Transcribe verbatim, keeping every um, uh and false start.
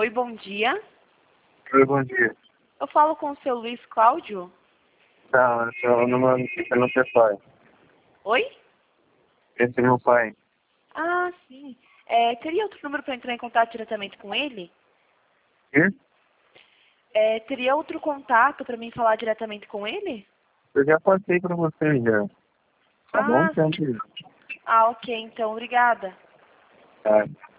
Oi, bom dia. Oi, bom dia. Eu falo com o seu Luiz Cláudio? Não, esse é o número que não tem pai. Oi? Esse é meu pai. Ah, sim. É, teria outro número para entrar em contato diretamente com ele? Quê? É, teria outro contato para mim falar diretamente com ele? Eu já passei pra você já. Tá bom? Ah, Sempre. ah, ok, então, obrigada. Tá.